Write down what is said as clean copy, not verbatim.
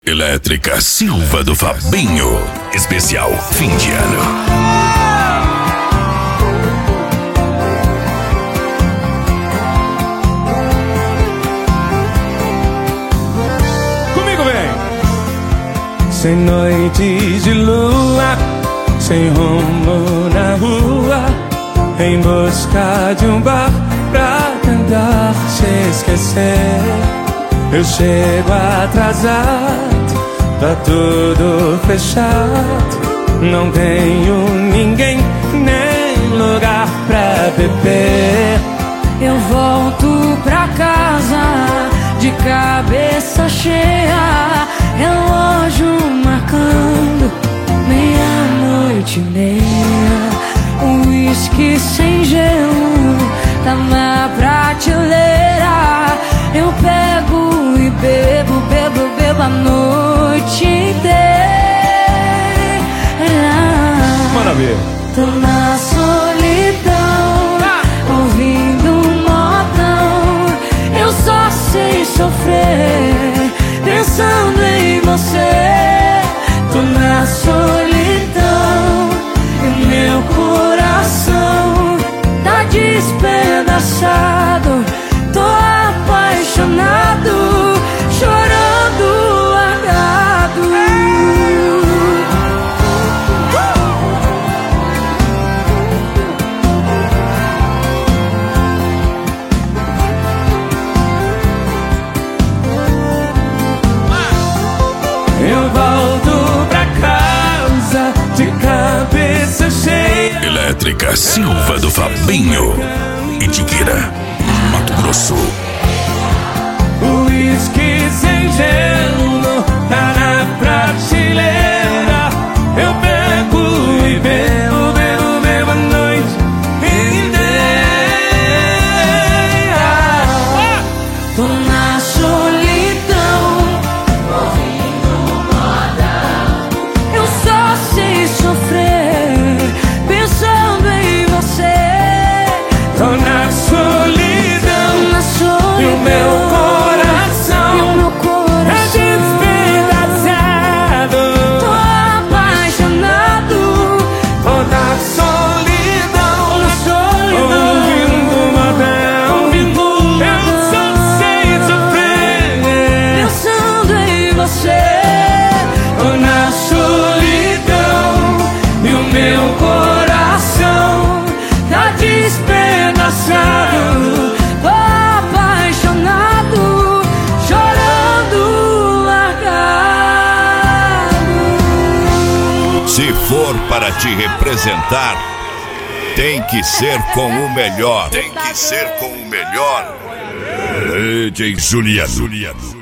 Elétrica Silva do Fabinho. Especial fim de ano. Comigo vem! Sem noites de lua, sem rumo na rua, em busca de um bar pra tentar se esquecer. Eu chego atrasado, tá tudo fechado, não tenho ninguém, nem lugar pra beber. Eu volto pra casa de cabeça cheia, relógio marcando 00:30. Um uísque sem gelo tá na prateleira. Eu pego e bebo, bebo, bebo a noite inteira. Manda ver. Tô na solidão, ouvindo um modão. Eu só sei sofrer, pensando em você. Tô na solidão e meu coração tá despedaçado. Tô apaixonado, chorando largado. Eu volto pra casa de cabeça cheia. Elétrica Silva do Fabinho. Itiquira, Mato Grosso. Uísque sem gelo tá na prateleira. Eu pego e bebo, bebo, bebo a noite inteira. Tô na solidão, ouvindo modão. Eu só sei sofrer, pensando em você. Tô na solidão, Na solidão, e o meu coração e o meu é coração despedaçado. tô apaixonado. Tô na solidão, Na solidão, ouvindo modão. Eu só sei sofrer, pensando em você. tô na solidão, e o meu coração tá despedaçado. Tô apaixonado, chorando largado. Se for para te representar, tem que ser com o melhor. Tem que ser com o melhor. DJ Juliano.